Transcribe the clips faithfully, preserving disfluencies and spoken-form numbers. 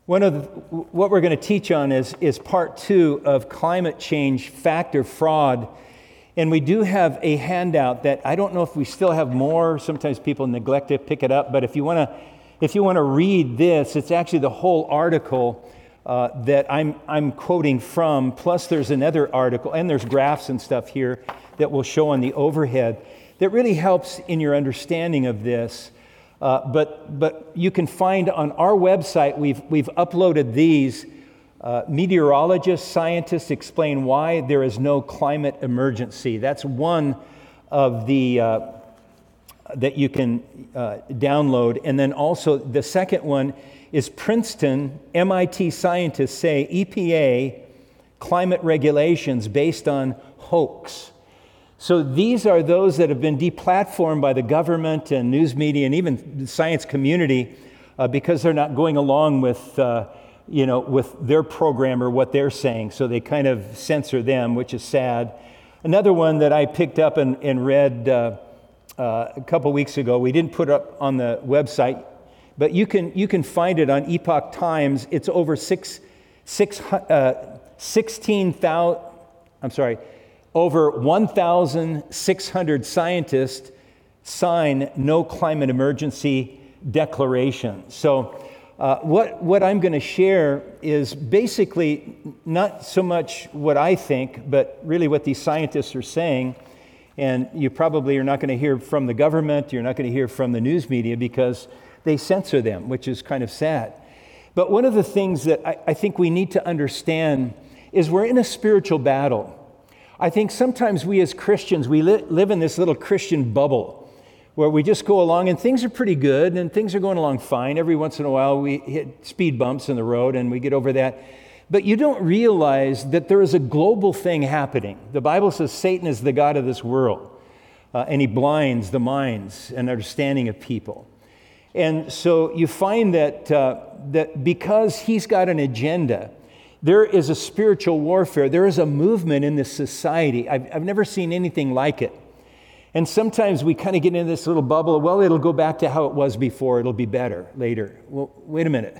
One of the, what we're going to teach on is, is part two of climate change factor fraud. And we do have a handout that I don't know if we still have more. Sometimes people neglect to pick it up. But if you want to if you want to read this, it's actually the whole article uh, that I'm I'm quoting from. Plus there's another article, and there's graphs and stuff here that will show on the overhead that really helps in your understanding of this. Uh, but but you can find on our website, we've we've uploaded these. Uh, meteorologists, scientists explain why there is no climate emergency. That's one of the uh, that you can uh, download. And then also the second one is Princeton, M I T scientists say E P A climate regulations based on hoax. So these are those that have been deplatformed by the government and news media and even the science community uh, because they're not going along with, uh, you know, with their program or what they're saying. So they kind of censor them, which is sad. Another one that I picked up and, and read uh, uh, a couple weeks ago, we didn't put it up on the website, but you can you can find it on Epoch Times. It's over six, six, uh, sixteen thousand, I'm sorry, over one thousand six hundred scientists sign no climate emergency declaration. So uh, what, what I'm going to share is basically not so much what I think, but really what these scientists are saying. And you probably are not going to hear from the government, you're not going to hear from the news media because they censor them, which is kind of sad. But one of the things that I, I think we need to understand is we're in a spiritual battle. I think sometimes we as Christians, we li- live in this little Christian bubble where we just go along and things are pretty good and things are going along fine. Every once in a while we hit speed bumps in the road and we get over that. But you don't realize that there is a global thing happening. The Bible says Satan is the god of this world uh, and he blinds the minds and understanding of people. And so you find that uh, that because he's got an agenda, there is a spiritual warfare. There is a movement in this society. I've, I've never seen anything like it. And sometimes we kind of get into this little bubble. Well, it'll go back to how it was before. It'll be better later. Well, wait a minute.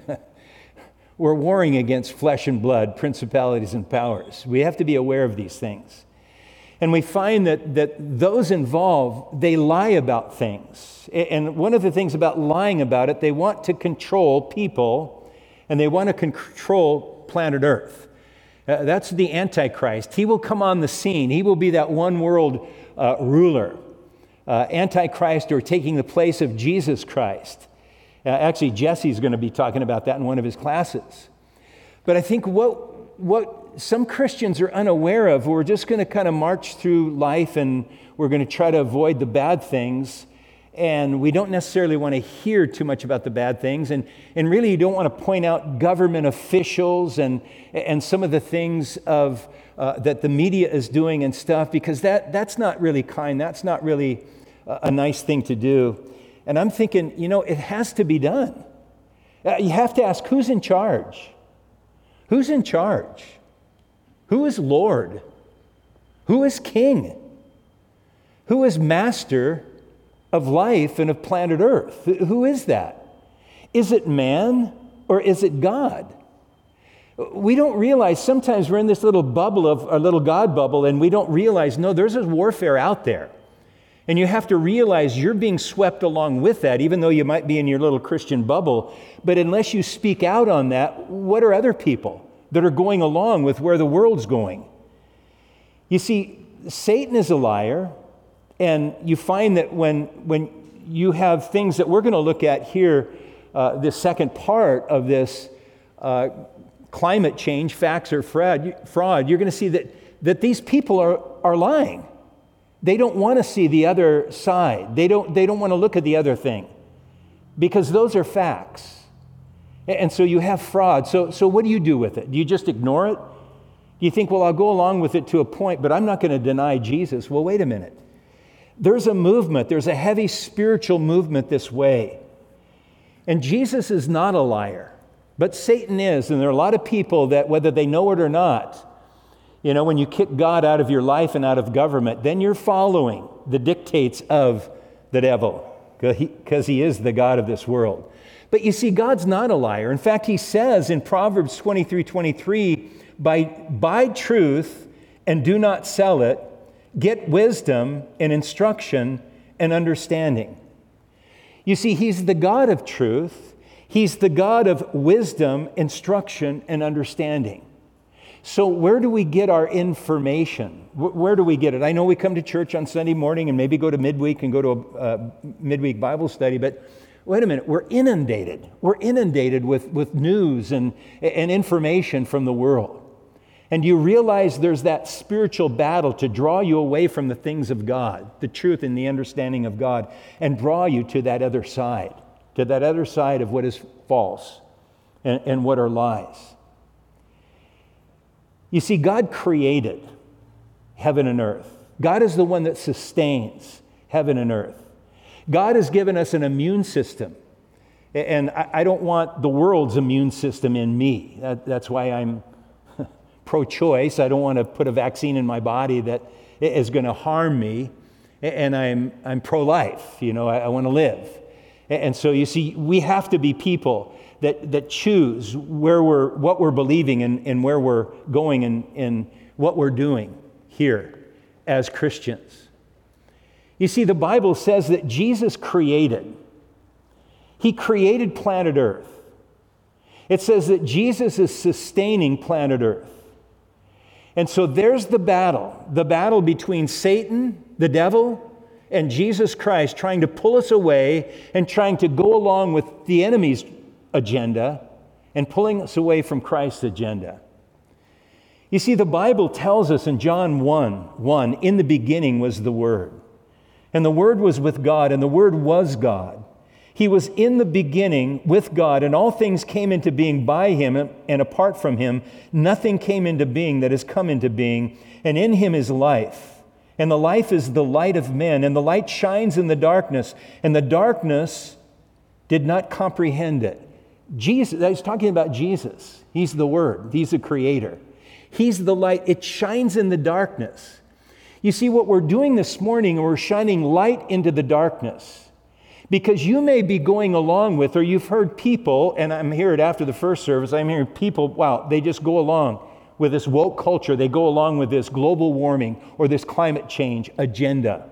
We're warring against flesh and blood, principalities and powers. We have to be aware of these things. And we find that, that those involved, they lie about things. And one of the things about lying about it, they want to control people and they want to control planet Earth. Uh, that's the Antichrist. He will come on the scene. He will be that one world uh, ruler. Uh, Antichrist, or taking the place of Jesus Christ. Uh, actually, Jesse's going to be talking about that in one of his classes. But I think what what some Christians are unaware of, we're just going to kind of march through life and we're going to try to avoid the bad things. And we don't necessarily want to hear too much about the bad things. And, and really, you don't want to point out government officials and, and some of the things of uh, that the media is doing and stuff, because that, that's not really kind. That's not really a, a nice thing to do. And I'm thinking, you know, it has to be done. Uh, you have to ask, who's in charge? Who's in charge? Who is Lord? Who is King? Who is Master of life and of planet Earth? Who is that? Is it man or is it God? We don't realize, sometimes we're in this little bubble of a little God bubble and we don't realize, no, there's a warfare out there. And you have to realize you're being swept along with that, even though you might be in your little Christian bubble. But unless you speak out on that, what are other people that are going along with where the world's going? You see, Satan is a liar. And you find that when when you have things that we're going to look at here, uh, the second part of this uh, climate change, facts or fraud, fraud, you're going to see that, that these people are, are lying. They don't want to see the other side. They don't, they don't want to look at the other thing because those are facts. And so you have fraud. So, so what do you do with it? Do you just ignore it? Do you think, well, I'll go along with it to a point, but I'm not going to deny Jesus? Well, wait a minute. There's a movement, there's a heavy spiritual movement this way. And Jesus is not a liar, but Satan is. And there are a lot of people that, whether they know it or not, you know, when you kick God out of your life and out of government, then you're following the dictates of the devil, because he, he is the God of this world. But you see, God's not a liar. In fact, he says in Proverbs twenty-three twenty-three, buy, buy truth and do not sell it. Get wisdom and instruction and understanding. You see, he's the God of truth. He's the God of wisdom, instruction, and understanding. So where do we get our information? Where do we get it? I know we come to church on Sunday morning and maybe go to midweek and go to a, a midweek Bible study, but wait a minute, we're inundated. We're inundated with, with news and, and information from the world. And you realize there's that spiritual battle to draw you away from the things of God, the truth and the understanding of God, and draw you to that other side, to that other side of what is false and, and what are lies. You see, God created heaven and earth. God is the one that sustains heaven and earth. God has given us an immune system. And I, I don't want the world's immune system in me. That, that's why I'm pro-choice. I don't want to put a vaccine in my body that is going to harm me. And I'm I'm pro-life. You know, I, I want to live. And so you see, we have to be people that, that choose where we're, what we're believing and, and where we're going and, and what we're doing here as Christians. You see, the Bible says that Jesus created. He created planet Earth. It says that Jesus is sustaining planet Earth. And so there's the battle, the battle between Satan, the devil, and Jesus Christ trying to pull us away and trying to go along with the enemy's agenda and pulling us away from Christ's agenda. You see, the Bible tells us in John one, one, in the beginning was the Word. And the Word was with God, and the Word was God. He was in the beginning with God, and all things came into being by Him, and apart from Him, nothing came into being that has come into being. And in Him is life. And the life is the light of men, and the light shines in the darkness, and the darkness did not comprehend it. Jesus, I was talking about Jesus. He's the Word. He's the Creator. He's the light. It shines in the darkness. You see, what we're doing this morning, we're shining light into the darkness. Because you may be going along with, or you've heard people, and I'm hearing it after the first service, I'm hearing people, wow, they just go along with this woke culture. They go along with this global warming or this climate change agenda.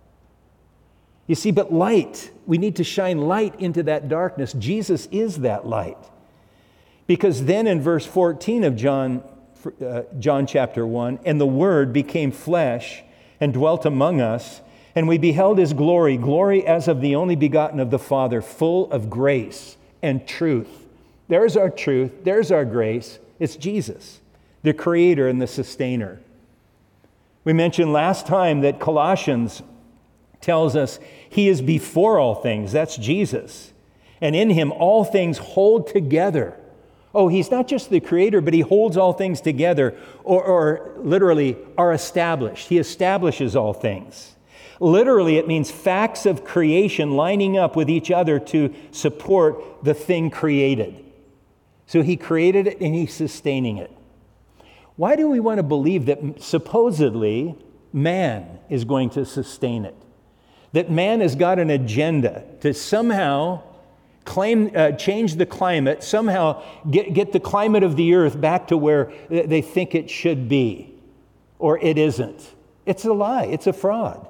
You see, but light, we need to shine light into that darkness. Jesus is that light. Because then in verse fourteen of John, uh, John chapter one, and the Word became flesh and dwelt among us, and we beheld His glory, glory as of the only begotten of the Father, full of grace and truth. There's our truth. There's our grace. It's Jesus, the Creator and the Sustainer. We mentioned last time that Colossians tells us He is before all things. That's Jesus. And in Him all things hold together. Oh, He's not just the Creator, but He holds all things together, or, or literally are established. He establishes all things. Literally, it means facts of creation lining up with each other to support the thing created. So He created it and He's sustaining it. Why do we want to believe that supposedly man is going to sustain it? That man has got an agenda to somehow claim, uh, change the climate, somehow get, get the climate of the earth back to where they think it should be, or it isn't. It's a lie. It's a fraud.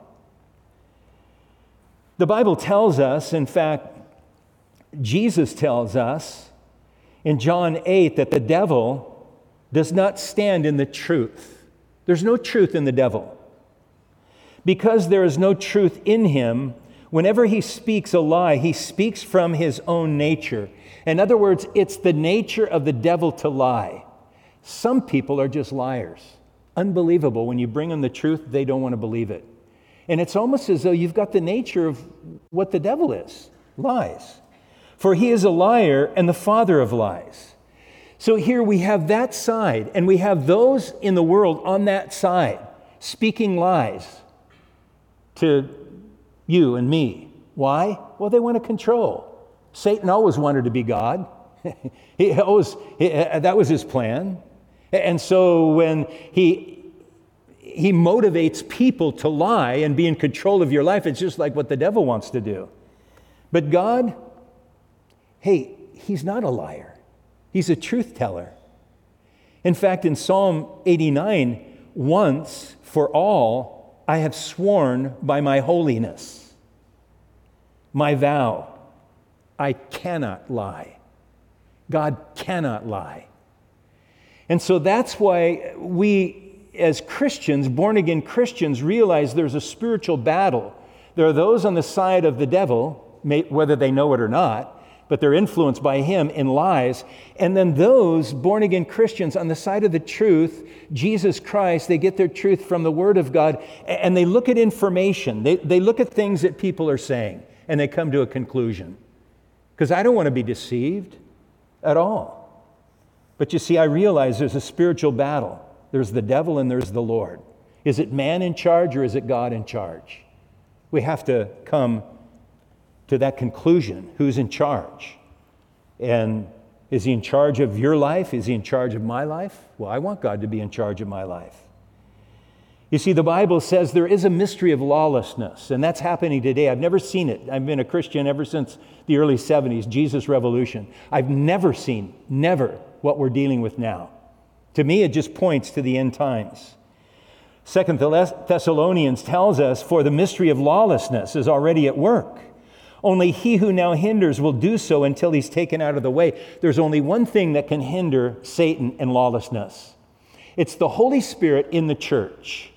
The Bible tells us, in fact, Jesus tells us in John eight that the devil does not stand in the truth. There's no truth in the devil. Because there is no truth in him, whenever he speaks a lie, he speaks from his own nature. In other words, it's the nature of the devil to lie. Some people are just liars. Unbelievable. When you bring them the truth, they don't want to believe it. And it's almost as though you've got the nature of what the devil is, lies. For he is a liar and the father of lies. So here we have that side, and we have those in the world on that side speaking lies to you and me. Why? Well, they want to control. Satan always wanted to be God. he always he, that was his plan. And so when he He motivates people to lie and be in control of your life. It's just like what the devil wants to do. But God, hey, he's not a liar. He's a truth teller. In fact, in Psalm eighty-nine, once for all, I have sworn by my holiness, my vow, I cannot lie. God cannot lie. And so that's why we, as Christians, born-again Christians, realize there's a spiritual battle. There are those on the side of the devil, whether they know it or not, but they're influenced by him in lies. And then those born-again Christians on the side of the truth, Jesus Christ, they get their truth from the Word of God, and they look at information. They, they look at things that people are saying, and they come to a conclusion. Because I don't want to be deceived at all. But you see, I realize there's a spiritual battle. There's the devil and there's the Lord. Is it man in charge or is it God in charge? We have to come to that conclusion. Who's in charge? And is he in charge of your life? Is he in charge of my life? Well, I want God to be in charge of my life. You see, the Bible says there is a mystery of lawlessness, and that's happening today. I've never seen it. I've been a Christian ever since the early seventies, Jesus Revolution. I've never seen, never, what we're dealing with now. To me, it just points to the end times. Second Thessalonians tells us, for the mystery of lawlessness is already at work. Only he who now hinders will do so until he's taken out of the way. There's only one thing that can hinder Satan and lawlessness. It's the Holy Spirit in the church.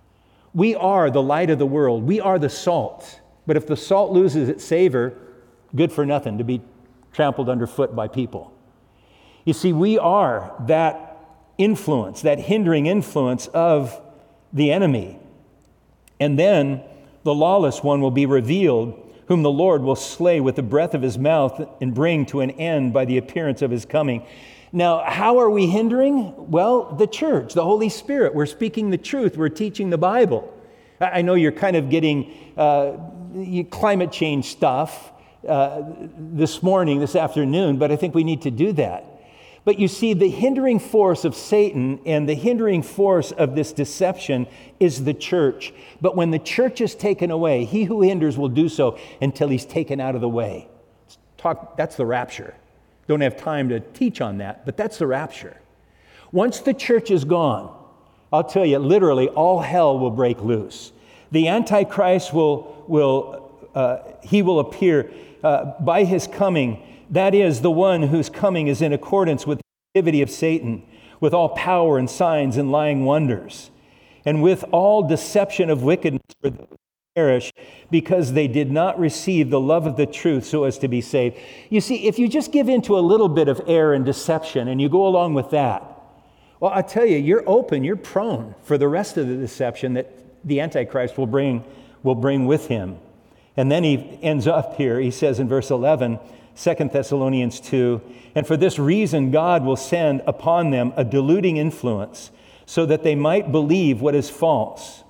We are the light of the world. We are the salt. But if the salt loses its savor, good for nothing, to be trampled underfoot by people. You see, we are that influence, that hindering influence of the enemy. And then the lawless one will be revealed, whom the Lord will slay with the breath of his mouth and bring to an end by the appearance of his coming. Now, how are we hindering? Well, the church, the Holy Spirit. We're speaking the truth. We're teaching the Bible. I know you're kind of getting uh, climate change stuff uh, this morning, this afternoon, but I think we need to do that. But you see, the hindering force of Satan and the hindering force of this deception is the church. But when the church is taken away, he who hinders will do so until he's taken out of the way. Talk, that's the rapture. Don't have time to teach on that, but that's the rapture. Once the church is gone, I'll tell you, literally, all hell will break loose. The Antichrist will, will uh, he will appear uh, by his coming. That is, the one whose coming is in accordance with the activity of Satan, with all power and signs and lying wonders, and with all deception of wickedness for those who perish, because they did not receive the love of the truth so as to be saved. You see, if you just give in to a little bit of error and deception and you go along with that, well, I tell you, you're open, you're prone for the rest of the deception that the Antichrist will bring, will bring with him. And then he ends up here, he says in verse eleven, Second Thessalonians two, and for this reason God will send upon them a deluding influence so that they might believe what is false,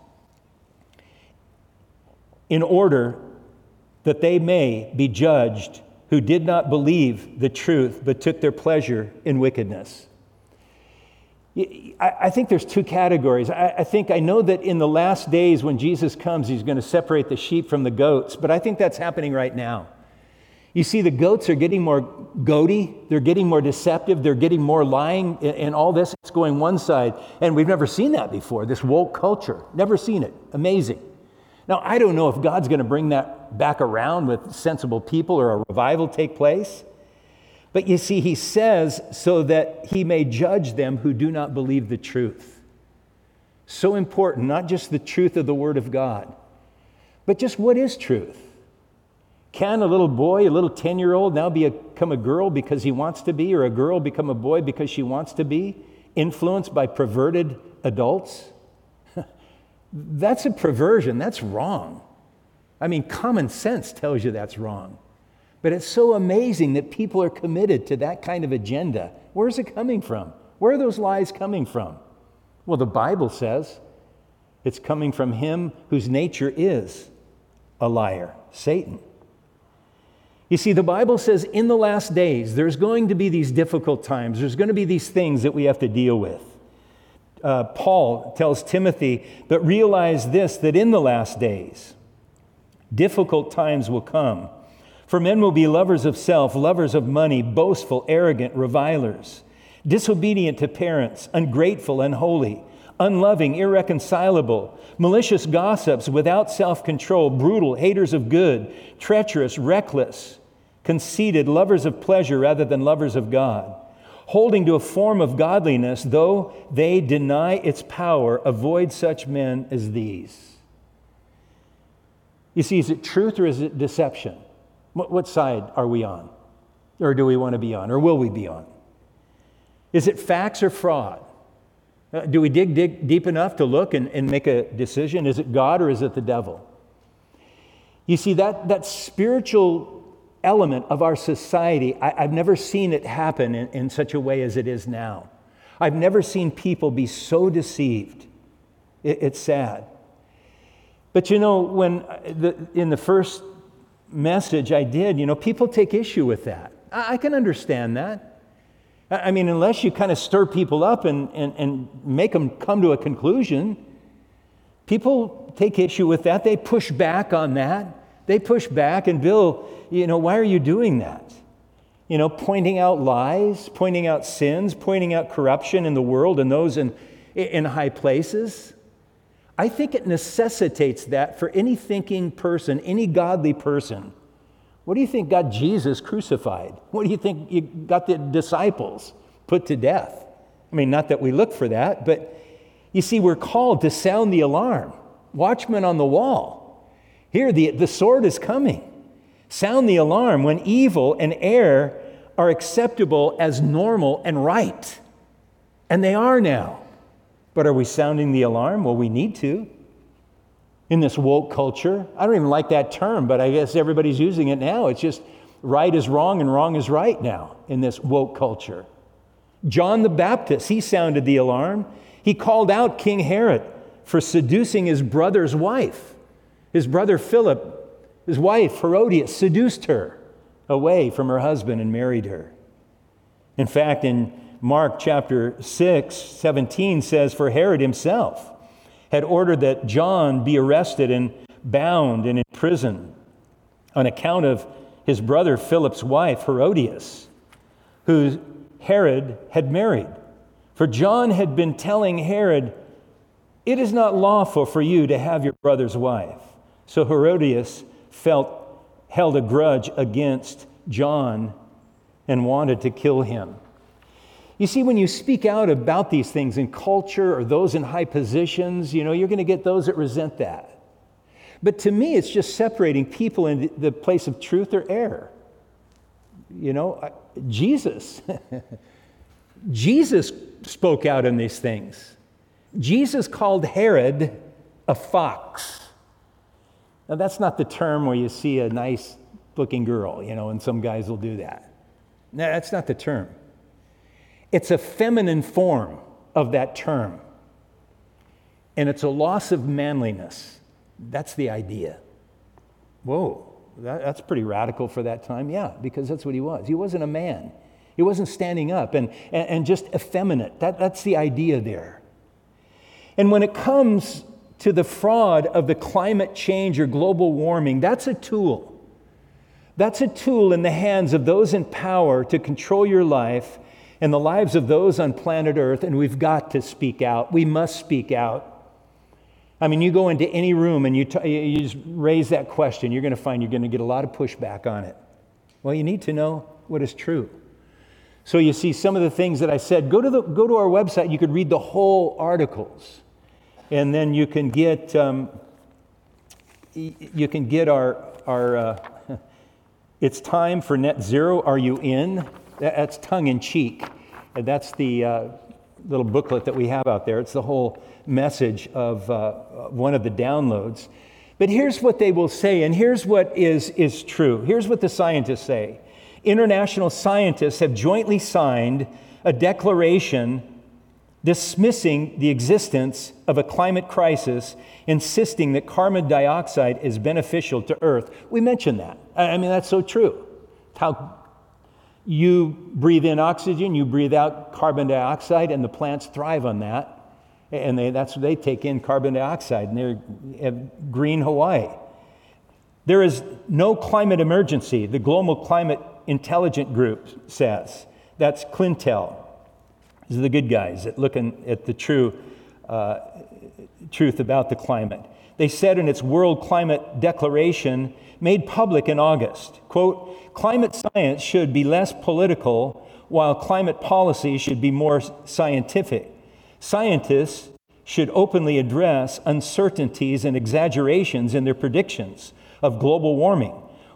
in order that they may be judged who did not believe the truth but took their pleasure in wickedness. I think there's two categories. I think, I know that in the last days when Jesus comes, he's going to separate the sheep from the goats, but I think that's happening right now. You see, the goats are getting more goaty, they're getting more deceptive, they're getting more lying, and all this is going one side. And we've never seen that before, this woke culture. Never seen it. Amazing. Now, I don't know if God's going to bring that back around with sensible people or a revival take place. But you see, he says, so that he may judge them who do not believe the truth. So important, not just the truth of the Word of God, but just what is truth? Can a little boy, a little ten-year-old now be a, become a girl because he wants to be, or a girl become a boy because she wants to be, influenced by perverted adults? That's a perversion. That's wrong. I mean, common sense tells you that's wrong. But it's so amazing that people are committed to that kind of agenda. Where's it coming from? Where are those lies coming from? Well, the Bible says it's coming from him whose nature is a liar, Satan. You see, the Bible says in the last days, there's going to be these difficult times. There's going to be these things that we have to deal with. Uh, Paul tells Timothy, but realize this, that in the last days, difficult times will come. For men will be lovers of self, lovers of money, boastful, arrogant, revilers, disobedient to parents, ungrateful, unholy, unloving, irreconcilable, malicious gossips, without self-control, brutal, haters of good, treacherous, reckless, conceited, lovers of pleasure rather than lovers of God, holding to a form of godliness, though they deny its power. Avoid such men as these. You see, is it truth or is it deception? What, what side are we on? Or do we want to be on? Or will we be on? Is it facts or fraud? Uh, do we dig, dig deep enough to look and, and make a decision? Is it God or is it the devil? You see, that, that spiritual element of our society, I, I've never seen it happen in, in such a way as it is now. I've never seen people be so deceived. It, it's sad. But you know, when the, in the first message I did, you know, people take issue with that. I, I can understand that. I, I mean, unless you kind of stir people up and, and, and make them come to a conclusion, people take issue with that. They push back on that. They push back, and Bill, you know, why are you doing that? You know, pointing out lies, pointing out sins, pointing out corruption in the world and those in, in high places. I think it necessitates that for any thinking person, any godly person. What do you think got Jesus crucified? What do you think you got the disciples put to death? I mean, not that we look for that, but you see, we're called to sound the alarm. Watchmen on the wall. Here, the, the sword is coming. Sound the alarm when evil and error are acceptable as normal and right. And they are now. But are we sounding the alarm? Well, we need to. In this woke culture, I don't even like that term, but I guess everybody's using it now. It's just right is wrong and wrong is right now in this woke culture. John the Baptist, he sounded the alarm. He called out King Herod for seducing his brother's wife. His brother Philip, his wife Herodias, seduced her away from her husband and married her. In fact, in Mark chapter six, seventeen says, for Herod himself had ordered that John be arrested and bound and in prison on account of his brother Philip's wife Herodias, who Herod had married. For John had been telling Herod, it is not lawful for you to have your brother's wife. So Herodias felt, held a grudge against John and wanted to kill him. You see, when you speak out about these things in culture or those in high positions, you know, you're going to get those that resent that. But to me, it's just separating people in the place of truth or error. You know, Jesus, Jesus spoke out on these things. Jesus called Herod a fox. Now, that's not the term where you see a nice-looking girl, you know, and some guys will do that. No, that's not the term. It's a feminine form of that term. And it's a loss of manliness. That's the idea. Whoa, that, that's pretty radical for that time. Yeah, because that's what he was. He wasn't a man. He wasn't standing up and, and, and just effeminate. That, that's the idea there. And when it comes to the fraud of the climate change or global warming, that's a tool. That's a tool in the hands of those in power to control your life and the lives of those on planet Earth, and we've got to speak out. We must speak out. I mean, you go into any room and you, t- you just raise that question, you're going to find you're going to get a lot of pushback on it. Well, you need to know what is true. So you see some of the things that I said, go to, the, go to our website, you could read the whole articles. And then you can get um, you can get our our uh, it's time for net zero. Are you in? That's tongue in cheek. And that's the uh, little booklet that we have out there. It's the whole message of uh, one of the downloads. But here's what they will say, and here's what is is true. Here's what the scientists say. International scientists have jointly signed a declaration dismissing the existence of a climate crisis, insisting that carbon dioxide is beneficial to Earth. We mentioned that. I mean, that's so true. How you breathe in oxygen, you breathe out carbon dioxide, and the plants thrive on that. And they, that's what they take in, carbon dioxide, and they have green Hawaii. There is no climate emergency, the Global Climate Intelligence Group says. That's Clintel. These are the good guys at looking at the true uh, truth about the climate. They said in its World Climate Declaration, made public in August, quote, climate science should be less political, while climate policy should be more scientific. Scientists should openly address uncertainties and exaggerations in their predictions of global warming,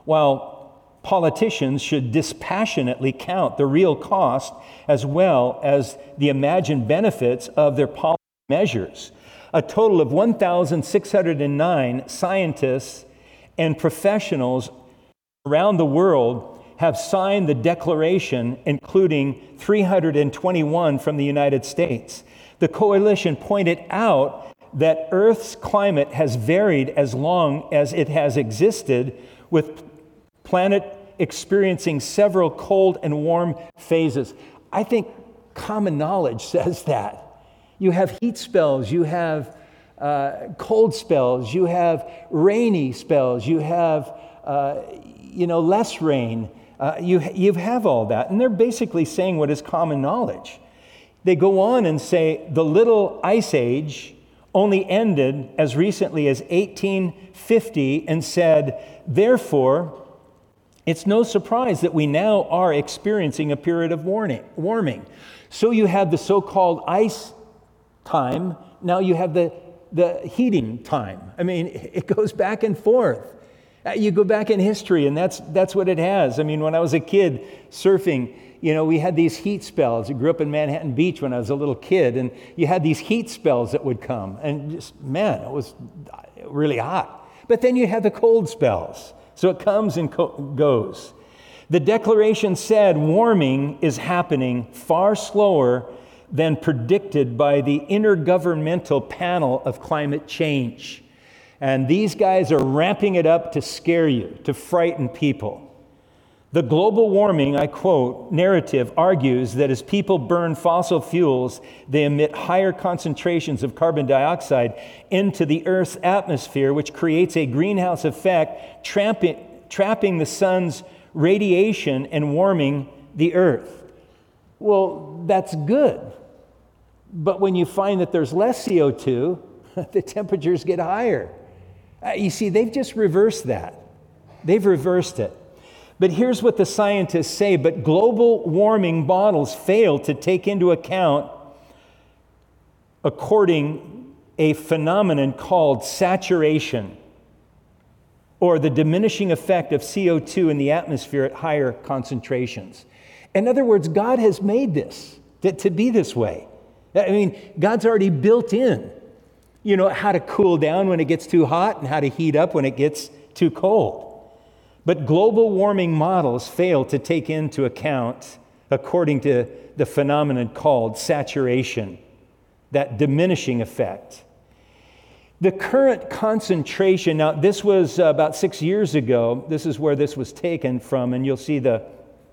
while politicians should dispassionately count the real cost as well as the imagined benefits of their policy measures. A total of one thousand six hundred nine scientists and professionals around the world have signed the declaration, including three hundred twenty-one from the United States. The coalition pointed out that Earth's climate has varied as long as it has existed, with planet experiencing several cold and warm phases. I think common knowledge says that. You have heat spells, you have uh, cold spells, you have rainy spells, you have uh, you know less rain. Uh, you you have all that, and they're basically saying what is common knowledge. They go on and say the Little Ice Age only ended as recently as eighteen fifty, and said, therefore, it's no surprise that we now are experiencing a period of warning, warming. So you have the so-called ice time, now you have the, the heating time. I mean, it goes back and forth. You go back in history, and that's that's what it has. I mean, when I was a kid surfing, you know, we had these heat spells. I grew up in Manhattan Beach when I was a little kid, and you had these heat spells that would come, and just, man, it was really hot. But then you had the cold spells. So it comes and co- goes. The declaration said warming is happening far slower than predicted by the Intergovernmental Panel of Climate Change. And these guys are ramping it up to scare you, to frighten people. The global warming, I quote, narrative argues that as people burn fossil fuels, they emit higher concentrations of carbon dioxide into the Earth's atmosphere, which creates a greenhouse effect, tramping, trapping the sun's radiation and warming the Earth. Well, that's good. But when you find that there's less C O two, the temperatures get higher. Uh, you see, they've just reversed that. They've reversed it. But here's what the scientists say, but global warming models fail to take into account, according a phenomenon called saturation, or the diminishing effect of C O two in the atmosphere at higher concentrations. In other words, God has made this to, to be this way. I mean, God's already built in, you know, how to cool down when it gets too hot and how to heat up when it gets too cold. But global warming models fail to take into account, according to the phenomenon called saturation, that diminishing effect. The current concentration, now this was about six years ago, this is where this was taken from, and you'll see the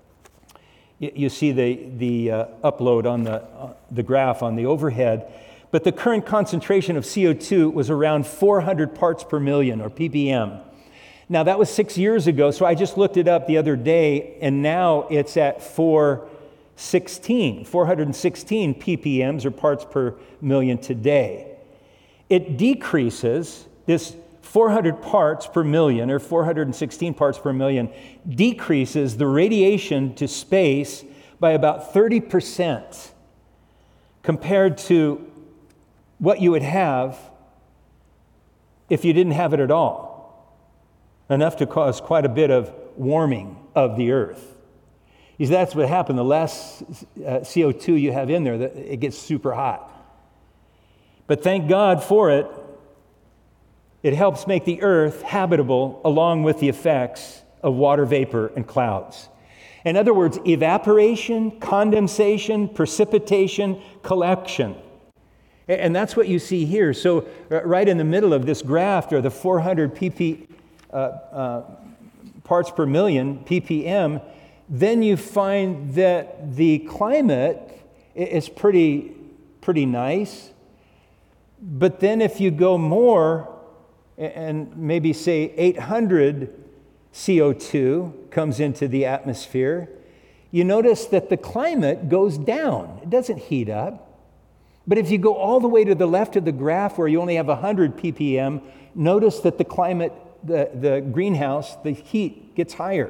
you see the, the uh, upload on the, uh, the graph on the overhead. But the current concentration of C O two was around four hundred parts per million, or P P M. Now, that was six years ago, so I just looked it up the other day, and now it's at four sixteen, four hundred sixteen P P Ms, or parts per million today. It decreases, this four hundred parts per million, or four hundred sixteen parts per million, decreases the radiation to space by about thirty percent compared to what you would have if you didn't have it at all. Enough to cause quite a bit of warming of the earth. You see, that's what happened. The less uh, C O two you have in there, it gets super hot. But thank God for it. It helps make the earth habitable along with the effects of water vapor and clouds. In other words, evaporation, condensation, precipitation, collection. And that's what you see here. So right in the middle of this graph are the four hundred P P uh, uh, parts per million, P P M. Then you find that the climate is pretty, pretty nice. But then if you go more, and maybe say eight hundred C O two comes into the atmosphere, you notice that the climate goes down. It doesn't heat up. But if you go all the way to the left of the graph where you only have one hundred p p m, notice that the climate, the, the greenhouse, the heat gets higher.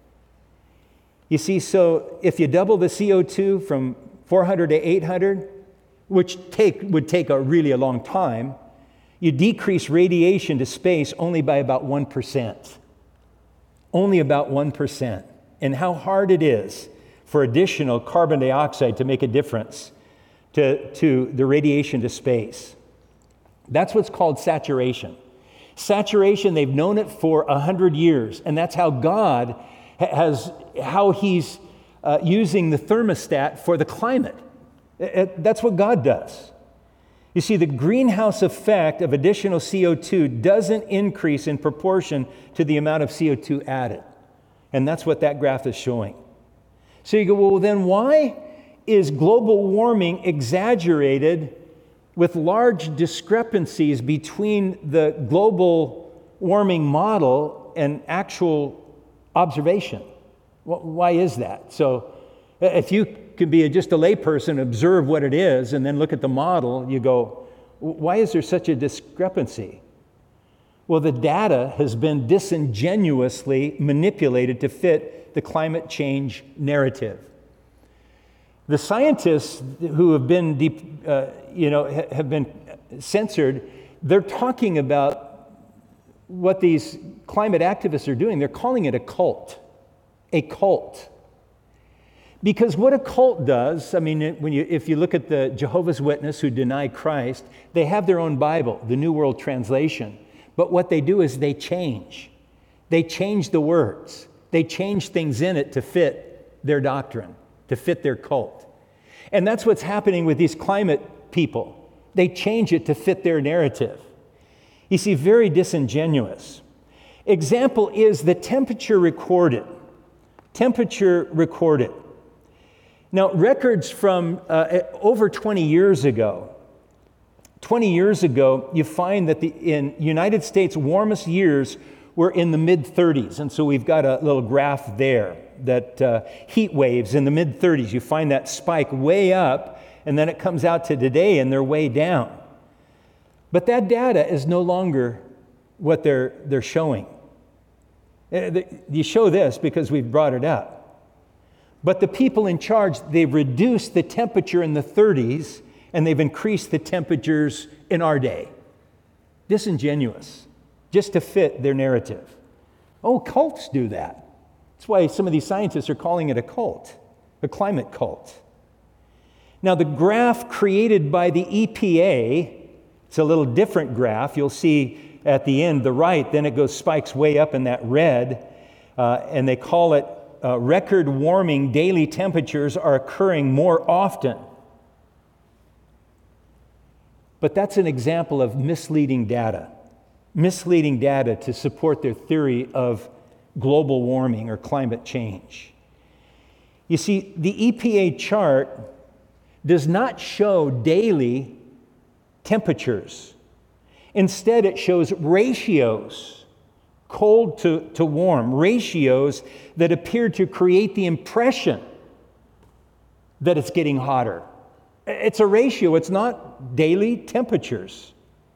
You see, so if you double the C O two from four hundred to eight hundred, which take, would take a really a long time, you decrease radiation to space only by about one percent. Only about one percent. And how hard it is for additional carbon dioxide to make a difference to, to the radiation to space. That's what's called saturation. Saturation, they've known it for a hundred years, and that's how God has, how he's uh, using the thermostat for the climate. It, it, that's what God does. You see, the greenhouse effect of additional C O two doesn't increase in proportion to the amount of C O two added. And that's what that graph is showing. So you go, well, then why is global warming exaggerated with large discrepancies between the global warming model and actual observation? Why is that? So if you can be just a layperson, observe what it is, and then look at the model, you go, why is there such a discrepancy? Well, the data has been disingenuously manipulated to fit the climate change narrative. The scientists who have been, deep, uh, you know, ha- have been censored, they're talking about what these climate activists are doing. They're calling it a cult, a cult. Because what a cult does, I mean, when you, if you look at the Jehovah's Witness who deny Christ, they have their own Bible, the New World Translation. But what they do is they change. They change the words. They change things in it to fit their doctrine, to fit their cult. And that's what's happening with these climate people. They change it to fit their narrative. You see, very disingenuous. Example is the temperature recorded. Temperature recorded. Now, records from uh, over twenty years ago, twenty years ago, you find that the in United States warmest years were in the mid thirties. And so we've got a little graph there that uh, heat waves in the mid thirties. You find that spike way up, and then it comes out to today and they're way down. But that data is no longer what they're, they're showing. You show this because we've brought it up. But the people in charge, they've reduced the temperature in the thirties and they've increased the temperatures in our day. Disingenuous, just to fit their narrative. Oh, cults do that. That's why some of these scientists are calling it a cult, a climate cult. Now, the graph created by the E P A, it's a little different graph. You'll see at the end, the right, then it goes spikes way up in that red, uh, and they call it uh, record warming daily temperatures are occurring more often. But that's an example of misleading data, misleading data to support their theory of global warming or climate change. You see, the E P A chart does not show daily temperatures. Instead, it shows ratios, cold to, to warm, ratios that appear to create the impression that it's getting hotter. It's a ratio, it's not daily temperatures.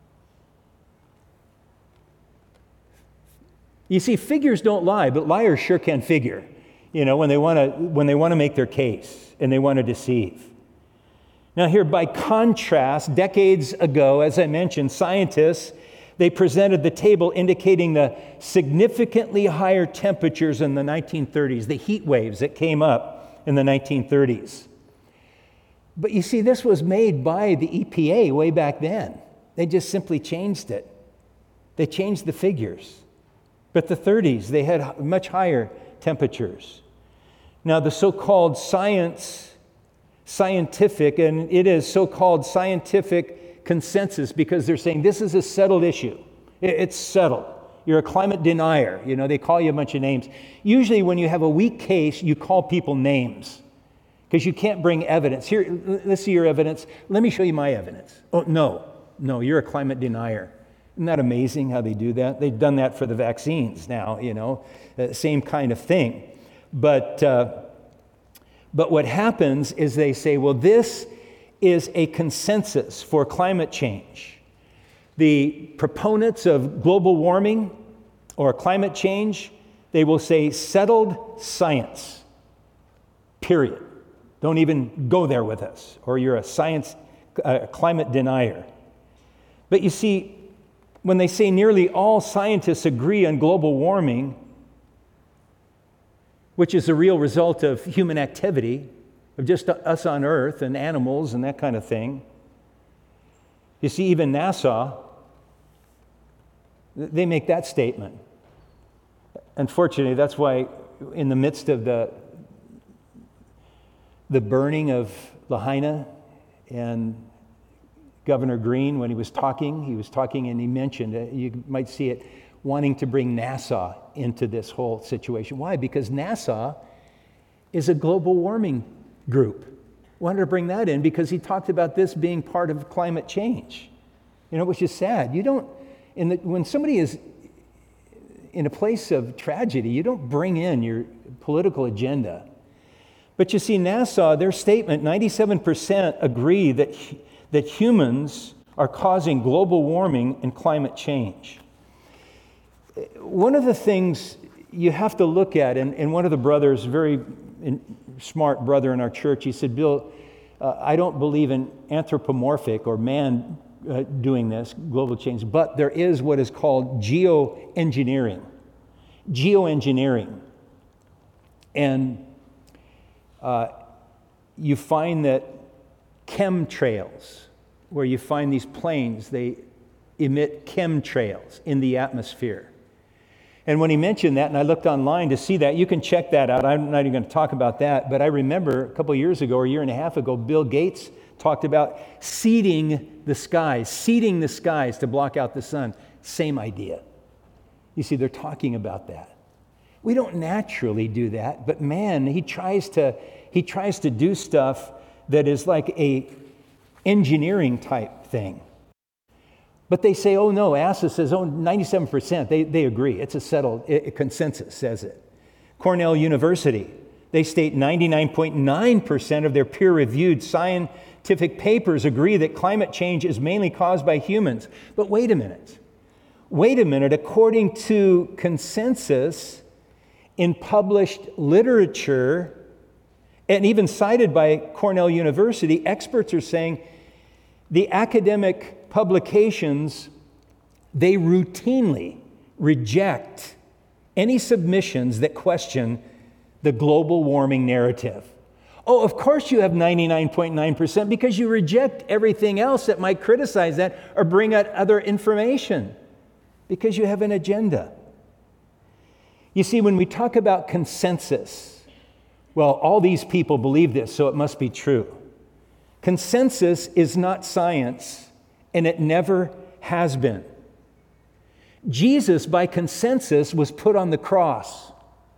You see, figures don't lie, but liars sure can figure, you know, when they want to when they want to make their case and they want to deceive. Now here, by contrast, decades ago, as I mentioned, scientists, they presented the table indicating the significantly higher temperatures in the nineteen thirties, the heat waves that came up in the nineteen thirties. But you see, this was made by the E P A way back then. They just simply changed it. They changed the figures. But the thirties, they had much higher temperatures. Now, the so-called science, scientific, and it is so-called scientific consensus because they're saying this is a settled issue. It's settled. You're a climate denier. You know, they call you a bunch of names. Usually when you have a weak case, you call people names because you can't bring evidence. Here, let's see your evidence. Let me show you my evidence. Oh, no, no, you're a climate denier. Isn't that amazing how they do that? They've done that for the vaccines now, you know, uh, same kind of thing. But, uh, but what happens is they say, well, this is a consensus for climate change. The proponents of global warming or climate change, they will say settled science, period. Don't even go there with us, or you're a science, uh, climate denier. But you see, when they say nearly all scientists agree on global warming, which is a real result of human activity, of just us on Earth and animals and that kind of thing. You see, even NASA, they make that statement. Unfortunately, that's why in the midst of the, the burning of Lahaina, and Governor Green, when he was talking, he was talking and he mentioned, uh, you might see it, wanting to bring NASA into this whole situation. Why? Because NASA is a global warming group. Wanted to bring that in because he talked about this being part of climate change. You know, which is sad. You don't, in the, when somebody is in a place of tragedy, you don't bring in your political agenda. But you see, NASA, their statement, ninety-seven percent agree that that humans are causing global warming and climate change. One of the things you have to look at, and, and one of the brothers, very smart brother in our church, he said, Bill, uh, I don't believe in anthropomorphic or man uh, doing this, global change, but there is what is called geoengineering. Geoengineering. And uh, you find that chemtrails, where you find these planes, they emit chemtrails in the atmosphere. And when he mentioned that, and I looked online to see that, you can check that out. I'm not even going to talk about that, but I remember a couple years ago, or a year and a half ago, Bill Gates talked about seeding the skies, seeding the skies to block out the sun. Same idea. You see, they're talking about that. We don't naturally do that, but man, he tries to he tries to do stuff that is like a engineering type thing. But they say, oh no, A S A says, oh, ninety-seven percent, they, they agree. It's a settled it, a consensus, says it. Cornell University, they state ninety-nine point nine percent of their peer-reviewed scientific papers agree that climate change is mainly caused by humans. But wait a minute. Wait a minute. According to consensus in published literature, and even cited by Cornell University, experts are saying the academic publications, they routinely reject any submissions that question the global warming narrative. Oh, of course you have ninety-nine point nine percent because you reject everything else that might criticize that or bring out other information because you have an agenda. You see, when we talk about consensus, well, all these people believe this, so it must be true. Consensus is not science, and it never has been. Jesus, by consensus, was put on the cross.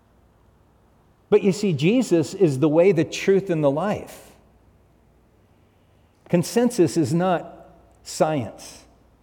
But you see, Jesus is the way, the truth, and the life. Consensus is not science.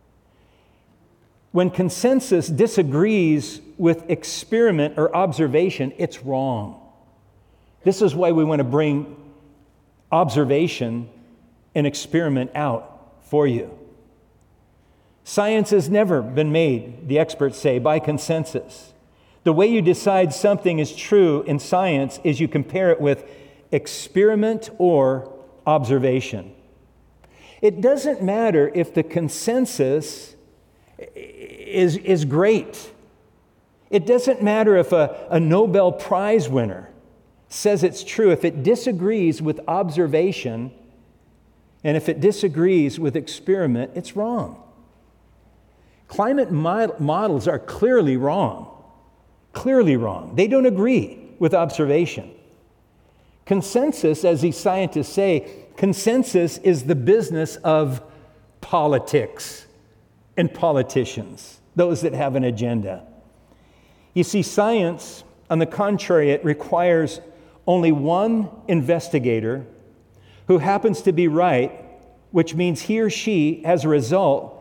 When consensus disagrees with experiment or observation, it's wrong. This is why we want to bring observation and experiment out for you. Science has never been made, the experts say, by consensus. The way you decide something is true in science is you compare it with experiment or observation. It doesn't matter if the consensus is, is great. It doesn't matter if a, a Nobel Prize winner says it's true. If it disagrees with observation and if it disagrees with experiment, it's wrong. Climate mod- models are clearly wrong. Clearly wrong. They don't agree with observation. Consensus, as these scientists say, consensus is the business of politics and politicians, those that have an agenda. You see, science, on the contrary, it requires only one investigator who happens to be right, which means he or she, as a result,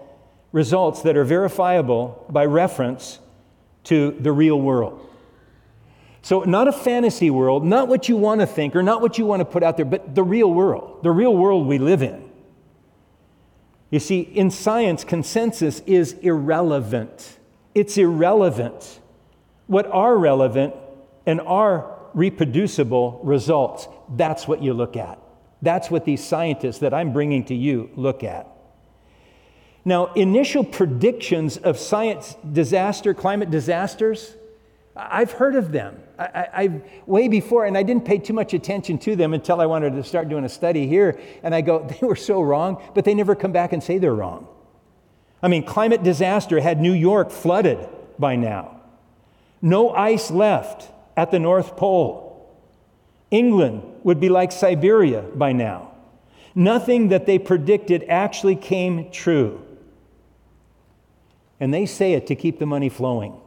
results that are verifiable by reference to the real world. So not a fantasy world, not what you want to think or not what you want to put out there, but the real world, the real world we live in. You see, in science, consensus is irrelevant. It's irrelevant. What are relevant and are reproducible results, that's what you look at. That's what these scientists that I'm bringing to you look at. Now, initial predictions of science disaster, climate disasters, I've heard of them. I, I, I've way before, and I didn't pay too much attention to them until I wanted to start doing a study here. And I go, they were so wrong, but they never come back and say they're wrong. I mean, climate disaster had New York flooded by now. No ice left at the North Pole. England would be like Siberia by now. Nothing that they predicted actually came true. And they say it to keep the money flowing.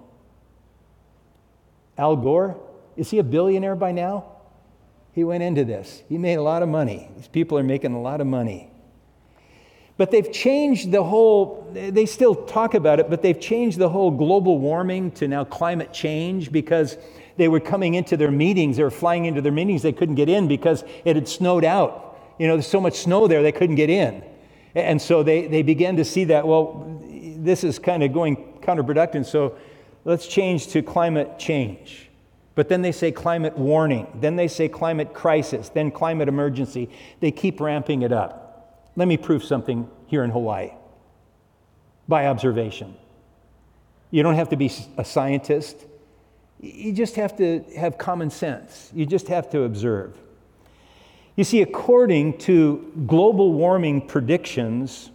Al Gore, is he a billionaire by now? He went into this. He made a lot of money. These people are making a lot of money. But they've changed the whole, they still talk about it, but they've changed the whole global warming to now climate change because they were coming into their meetings, they were flying into their meetings, they couldn't get in because it had snowed out. You know, there's so much snow there, they couldn't get in. And so they, they began to see that, well, this is kind of going counterproductive, so let's change to climate change. But then they say climate warning, then they say climate crisis, then climate emergency. They keep ramping it up. Let me prove something here in Hawaii by observation. You don't have to be a scientist. You just have to have common sense. You just have to observe. You see, according to global warming predictions,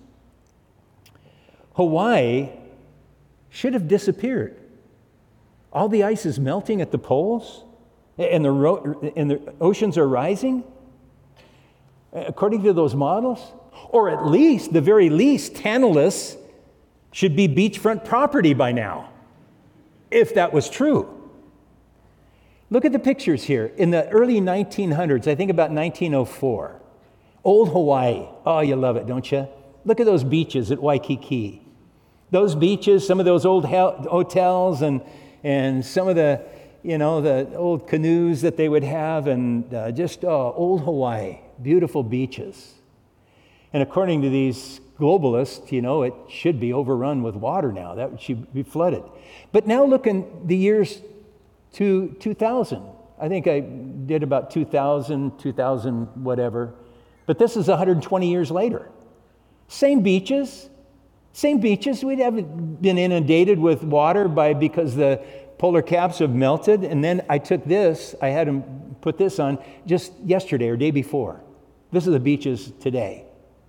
Hawaii should have disappeared. All the ice is melting at the poles, and the, ro- and the oceans are rising, according to those models. Or at least, the very least, Tantalus should be beachfront property by now, if that was true. Look at the pictures here. In the early nineteen hundreds, I think about nineteen oh four, old Hawaii. Oh, you love it, don't you? Look at those beaches at Waikiki. Those beaches, some of those old hotels and and some of the, you know, the old canoes that they would have, and uh, just uh, old Hawaii, beautiful beaches. And according to these globalists, you know, it should be overrun with water now. That should be flooded. But now look in the years to two thousand. I think I did about two thousand, two thousand whatever. But this is one hundred twenty years later. Same beaches, same beaches. We haven't been inundated with water by because the polar caps have melted. And then I took this, I had them put this on just yesterday or day before. This is the beaches today.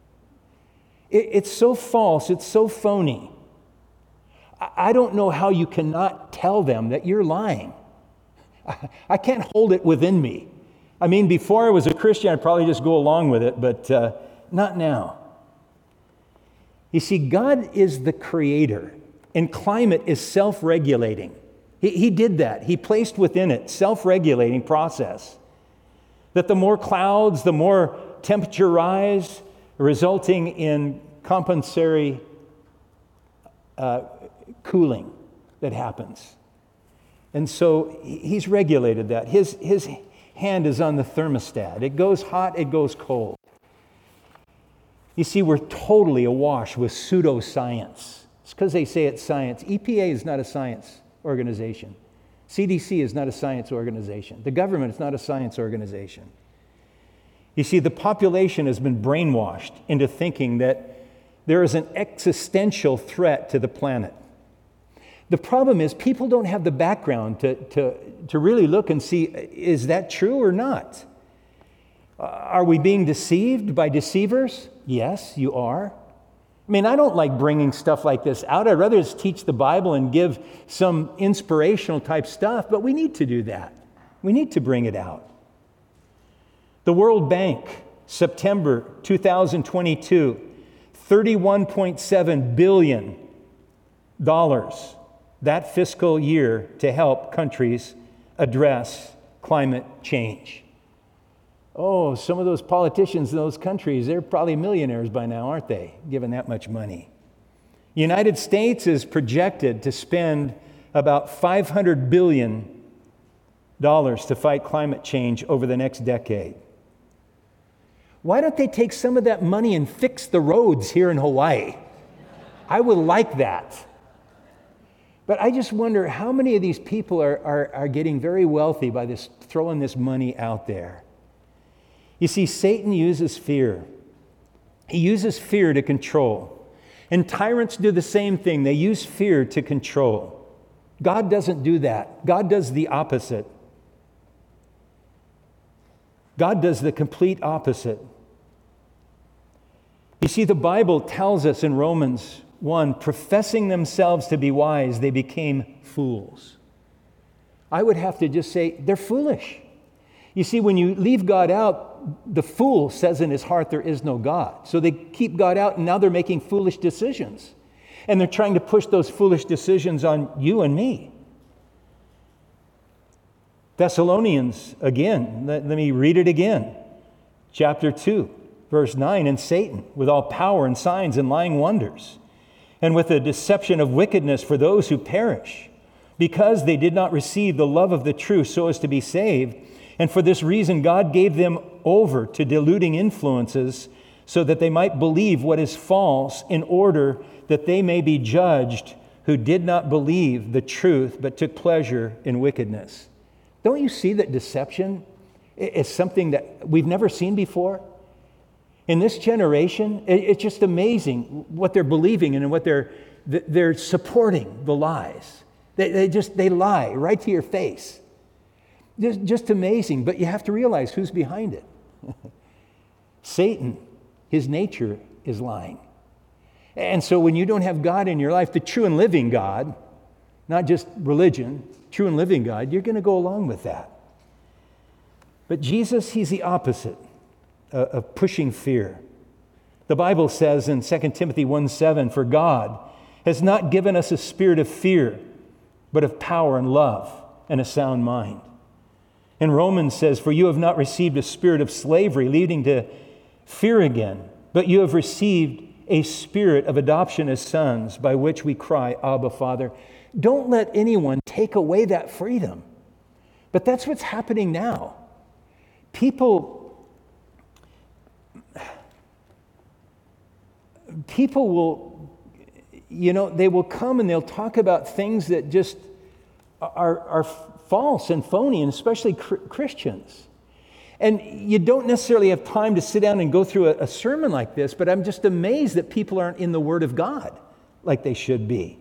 It, it's so false, it's so phony. I, I don't know how you cannot tell them that you're lying. I, I can't hold it within me. I mean, before I was a Christian, I'd probably just go along with it, but uh, not now. You see, God is the creator, and climate is self-regulating. He, he did that. He placed within it self-regulating process. That the more clouds, the more temperature rise, resulting in compensatory uh, cooling that happens. And so he's regulated that. His, his hand is on the thermostat. It goes hot, it goes cold. You see, we're totally awash with pseudoscience. It's because they say it's science. E P A is not a science organization. C D C is not a science organization. The government is not a science organization. You see, the population has been brainwashed into thinking that there is an existential threat to the planet. The problem is people don't have the background to, to, to really look and see, is that true or not? Uh, are we being deceived by deceivers? Yes, you are. I mean, I don't like bringing stuff like this out. I'd rather just teach the Bible and give some inspirational type stuff, but we need to do that. We need to bring it out. The World Bank, September two thousand twenty-two, thirty-one point seven billion dollars that fiscal year to help countries address climate change. Oh, some of those politicians in those countries, they're probably millionaires by now, aren't they, given that much money? The United States is projected to spend about five hundred billion dollars to fight climate change over the next decade. Why don't they take some of that money and fix the roads here in Hawaii? I would like that. But I just wonder how many of these people are, are, are getting very wealthy by this throwing this money out there. You see, Satan uses fear. He uses fear to control. And tyrants do the same thing. They use fear to control. God doesn't do that. God does the opposite. God does the complete opposite. You see, the Bible tells us in Romans one, professing themselves to be wise, they became fools. I would have to just say, they're foolish. You see, when you leave God out, the fool says in his heart, there is no God. So they keep God out, and now they're making foolish decisions. And they're trying to push those foolish decisions on you and me. Thessalonians, again, let, let me read it again. Chapter two, verse nine, and Satan, with all power and signs and lying wonders, and with the deception of wickedness for those who perish, because they did not receive the love of the truth so as to be saved. And for this reason, God gave them over to deluding influences so that they might believe what is false, in order that they may be judged who did not believe the truth but took pleasure in wickedness. Don't you see that deception is something that we've never seen before? In this generation, it's just amazing what they're believing and what they're they're supporting the lies. They, they just they lie right to your face. Just, just amazing. But you have to realize who's behind it. Satan, his nature is lying. And so when you don't have God in your life, the true and living God, not just religion, true and living God, you're going to go along with that. But Jesus, he's the opposite uh, of pushing fear. The Bible says in Second Timothy one seven, for God has not given us a spirit of fear, but of power and love and a sound mind. And Romans says, for you have not received a spirit of slavery leading to fear again, but you have received a spirit of adoption as sons, by which we cry, Abba, Father. Don't let anyone take away that freedom. But that's what's happening now. People, people will, you know, they will come and they'll talk about things that just are, are false and phony, and especially cr- Christians. And you don't necessarily have time to sit down and go through a, a sermon like this, but I'm just amazed that people aren't in the Word of God like they should be.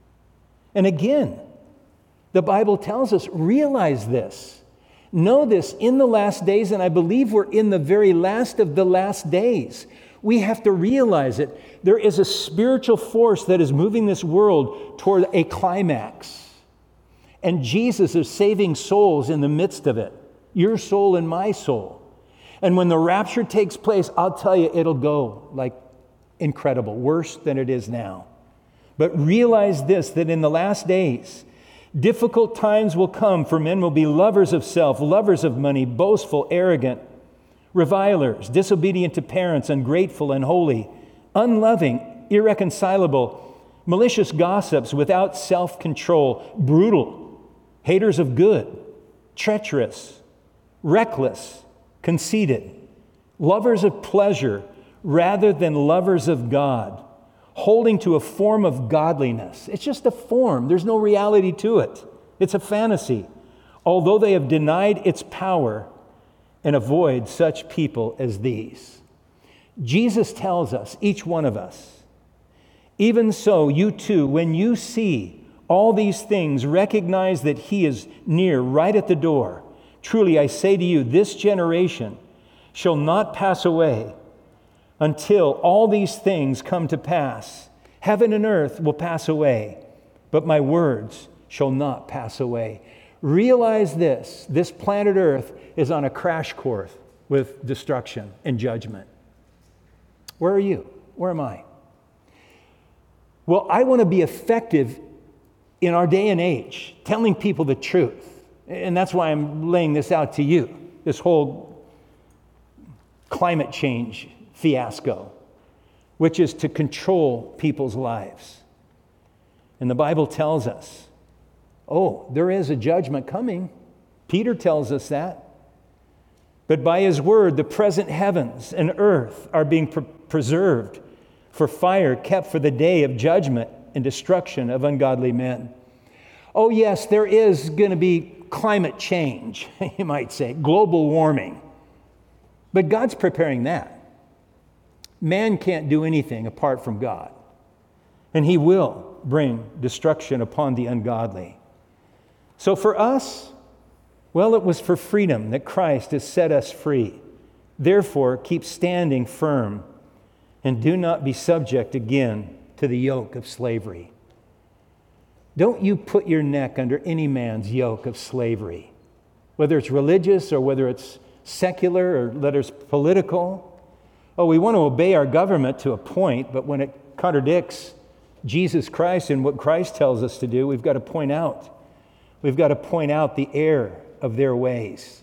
And again, the Bible tells us, realize this. Know this in the last days, and I believe we're in the very last of the last days. We have to realize it. There is a spiritual force that is moving this world toward a climax. And Jesus is saving souls in the midst of it. Your soul and my soul. And when the rapture takes place, I'll tell you, it'll go like incredible, worse than it is now. But realize this, that in the last days, difficult times will come, for men will be lovers of self, lovers of money, boastful, arrogant, revilers, disobedient to parents, ungrateful, unholy, unloving, irreconcilable, malicious gossips, without self-control, brutal, haters of good, treacherous, reckless, conceited, lovers of pleasure rather than lovers of God, holding to a form of godliness. It's just a form. There's no reality to it. It's a fantasy, although they have denied its power, and avoid such people as these. Jesus tells us, each one of us, even so, you too, when you see all these things, recognize that He is near, right at the door. Truly, I say to you, this generation shall not pass away until all these things come to pass. Heaven and earth will pass away, but my words shall not pass away. Realize this, this planet Earth is on a crash course with destruction and judgment. Where are you? Where am I? Well, I want to be effective in our day and age, telling people the truth. And that's why I'm laying this out to you, this whole climate change fiasco, which is to control people's lives. And the Bible tells us, oh, there is a judgment coming. Peter tells us that. But by his word, the present heavens and earth are being pre- preserved for fire, kept for the day of judgment and destruction of ungodly men. Oh, yes, there is going to be climate change, you might say, global warming. But God's preparing that. Man can't do anything apart from God. And he will bring destruction upon the ungodly. So for us, well, it was for freedom that Christ has set us free. Therefore, keep standing firm and do not be subject again to the yoke of slavery. Don't you put your neck under any man's yoke of slavery, whether it's religious or whether it's secular or whether it's political. Oh, we want to obey our government to a point, but when it contradicts Jesus Christ and what Christ tells us to do, we've got to point out. We've got to point out the error of their ways.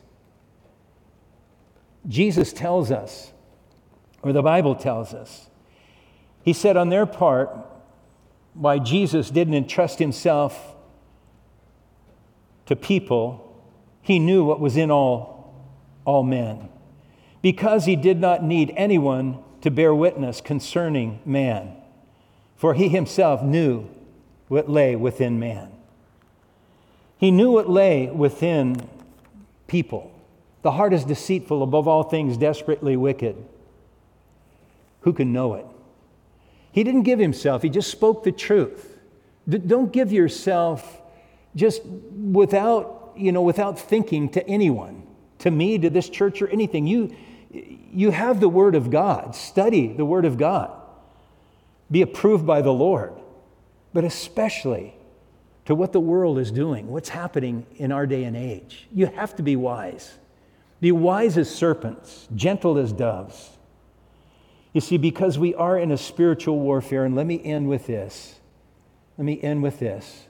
Jesus tells us, or the Bible tells us, he said on their part, why Jesus didn't entrust himself to people, he knew what was in all, all men, because he did not need anyone to bear witness concerning man, for he himself knew what lay within man. He knew what lay within people. The heart is deceitful above all things, desperately wicked. Who can know it? He didn't give himself. He just spoke the truth. D- don't give yourself just without, you know, without thinking to anyone, to me, to this church or anything. You, you have the Word of God. Study the Word of God. Be approved by the Lord, but especially to what the world is doing, what's happening in our day and age. You have to be wise. Be wise as serpents, gentle as doves. You see, because we are in a spiritual warfare, and let me end with this. Let me end with this.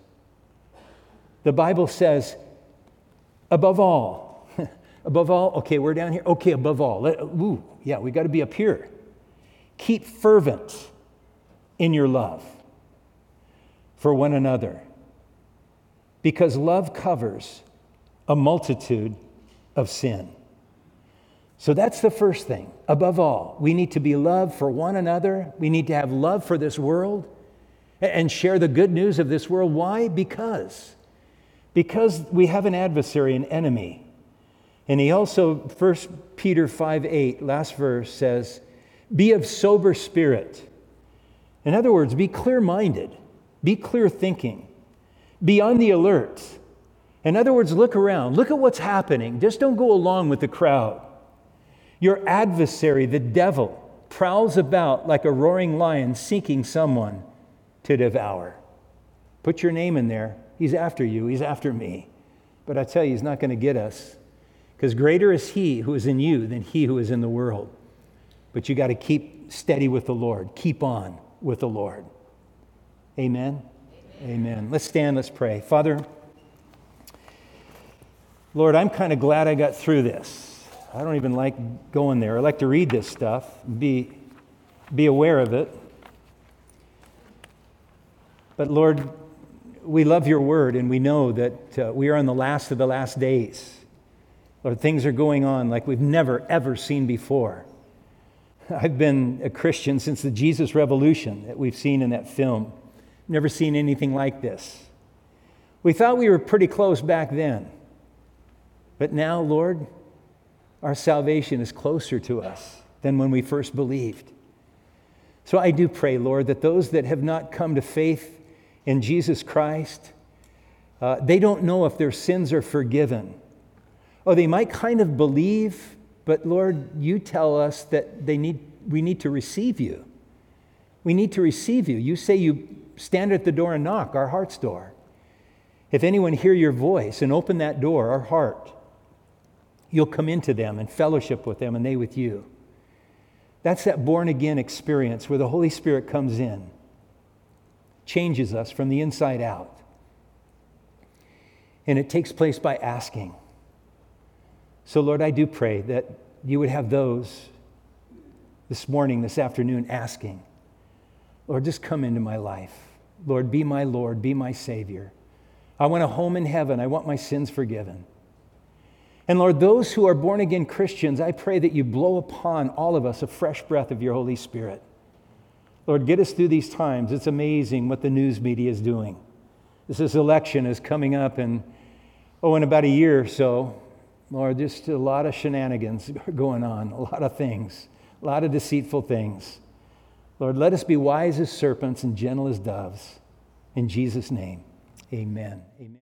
The Bible says, above all, above all, okay, we're down here. Okay, above all. Let, ooh, yeah, we got to be up here. Keep fervent in your love for one another, because love covers a multitude of sin. So that's the first thing. Above all, we need to be loved for one another. We need to have love for this world and share the good news of this world. Why? Because. Because we have an adversary, an enemy. And he also, First Peter five eight, last verse says, be of sober spirit. In other words, be clear-minded. Be clear-thinking. Be on the alert. In other words, look around. Look at what's happening. Just don't go along with the crowd. Your adversary, the devil, prowls about like a roaring lion seeking someone to devour. Put your name in there. He's after you. He's after me. But I tell you, he's not going to get us, because greater is he who is in you than he who is in the world. But you got to keep steady with the Lord. Keep on with the Lord. Amen? Amen. Amen. Let's stand. Let's pray. Father, Lord, I'm kind of glad I got through this. I don't even like going there. I like to read this stuff, be, be aware of it. But Lord, we love your word, and we know that uh, we are in the last of the last days. Lord, things are going on like we've never, ever seen before. I've been a Christian since the Jesus Revolution that we've seen in that film. Never seen anything like this. We thought we were pretty close back then. But now, Lord, our salvation is closer to us than when we first believed. So I do pray, Lord, that those that have not come to faith in Jesus Christ, uh, they don't know if their sins are forgiven. Or they might kind of believe, but Lord, you tell us that they need, we need to receive you. We need to receive you. You say you stand at the door and knock, our heart's door. If anyone hear your voice and open that door, our heart, you'll come into them and fellowship with them, and they with you. That's that born-again experience where the Holy Spirit comes in, changes us from the inside out. And it takes place by asking. So, Lord, I do pray that you would have those this morning, this afternoon, asking, Lord, just come into my life. Lord, be my Lord, be my Savior. I want a home in heaven. I want my sins forgiven. And Lord, those who are born again Christians, I pray that you blow upon all of us a fresh breath of your Holy Spirit. Lord, get us through these times. It's amazing what the news media is doing. This is election is coming up, and oh, in about a year or so, Lord, just a lot of shenanigans going on, a lot of things, a lot of deceitful things. Lord, let us be wise as serpents and gentle as doves. In Jesus' name, amen. Amen.